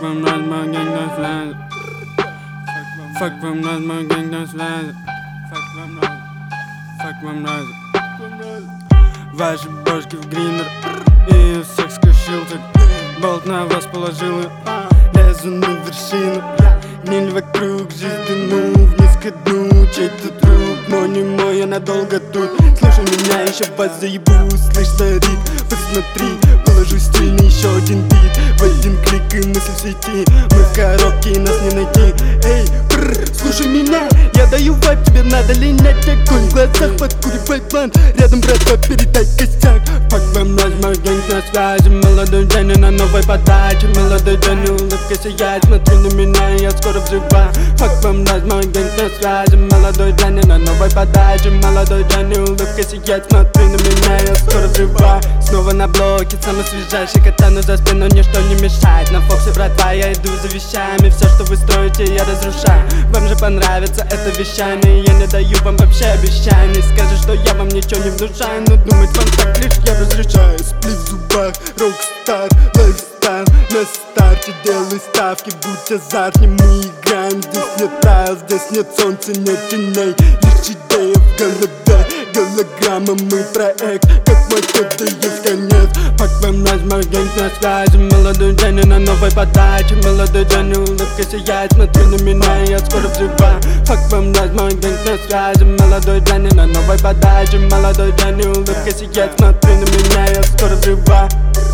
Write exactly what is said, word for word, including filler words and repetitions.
вам нравится мой гэнг связь. Фак вам нравится мой гэнг связь. Фак вам нравится. Ваши бошки в гриндер и у всех скрушился. Болт на вас положил и лезу на вершину. Миль вокруг, жизнь дыну, вниз ко дну. Чей-то друг, но не мой, я надолго тут. Слушай меня, еще вас заебу. Слышь, старик, посмотри, положу стильный еще один бит. В один клик и мысль в сети. Мы в коробке и нас не найти. Эй, прррр, слушай меня, я даю вайп, тебе надо линять огонь в глазах, подкуривай план. Рядом, братва, передай костяк. Фак вам наш мой гэнг на связи. Молодой Дженни на новой подаче. Молодой Дженни, улыбка сияет, смотри на меня, я скоро взрываю. Фак вам наш мой гэнг на связи. Молодой Дженни на новой подаче. Молодой Дженни, улыбка сияет, смотри на меня, я скоро взрываю. Снова на блоке, самый свежайший катану за спину, ничто не мешает. На Фоксе, братва, я иду за вещами. Все, что вы строите, я разрушаю. Вам же понравится это вещание. Я не даю вам вообще обещаний. Скажешь, что я вам ничего не внушаю, но думать вам так лишь я разрешаю. Сплит в зубах, рокстар, лайфстайл на старте, делай ставки, будь азартней. Мы играем, здесь нет правил, здесь нет солнца, нет теней. Лишь идея в голове, голограмма, мы проект, как макет, да есть конец. Фак вам наш мой гэнг на связи. Молодой Дженни на новой подаче. Молодой Дженни, улыбка сияет, смотри на меня, я скоро взрываю. Фак вам наш мой гэнг на связи. Молодой Дженни на новой подаче. Молодой Дженни, улыбка сияет, смотри на меня, я скоро взрываю.